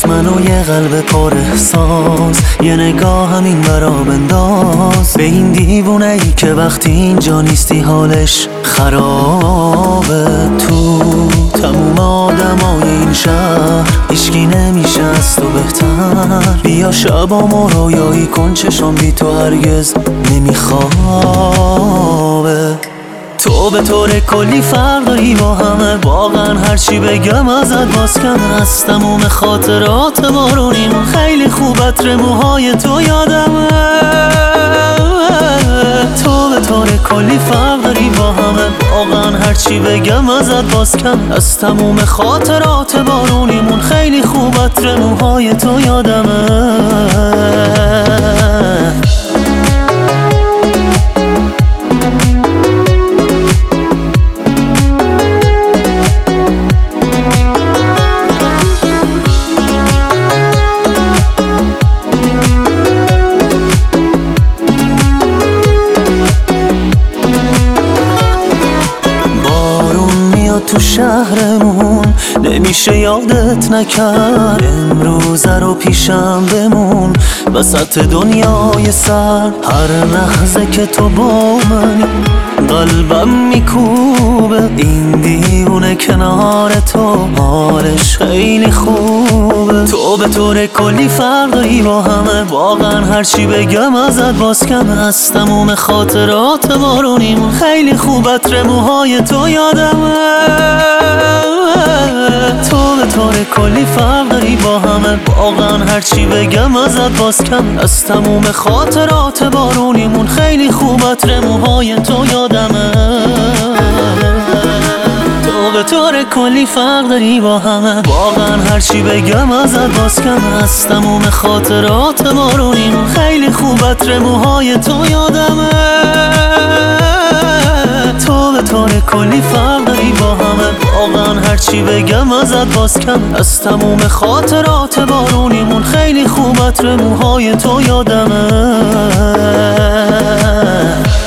واسه منو یه قلب پر احساس، یه نگاه همین برا بنداز به این دیوونه ای که وقتی اینجا نیستی حالش خرابه. تو تموم آدمای این شهر هیچکی نمیشه از تو بهتر. بیا شبامو رویایی کن، چشام بی تو هرگز نمیخوابه. تو به طور کلی فرق داری با همه، واقعا هرچی بگم ازت باز کم. از تموم خاطرات بارونیم خیلی خوب عطر موهای تو یادمه. تو به طور کلی فرق داری با همه، واقعا هرچی بگم ازت باز کم. از تموم خاطرات بارونیمون خیلی خوب عطر موهای تو یادمه. تو شهرمون نمیشه یادت نکرد، امروزه رو پیشم بمون وسط دنیای سر. هر لحظه که تو با منی قلبم میکوبه، این دیوونه کنار تو حالش خیلی خوبه. تو به طور کلی فرق داری با همه، واقعا هرچی بگم ازت باز کم. از تموم خاطرات بارونیم خیلی خوب عطر موهای تو یادمه. تو به طور کلی فرق داری با همه، واقعا هرچی بگم ازت باز کم. از تموم خاطرات بارونیمون خیلی خوب عطر موهای تو یادمه. تو به طور کلی فرق داری با همه، واقعا هرچی بگم ازت باز کم. از تموم خاطرات بارونیمون خیلی خوب عطر موهای تو یادمه. تو به طور کلی فرق داری با همه، واقعا هرچی بگم ازت باز کم. از تموم خاطرات بارونیمون خیلی خوب عطر موهای تو یادمه.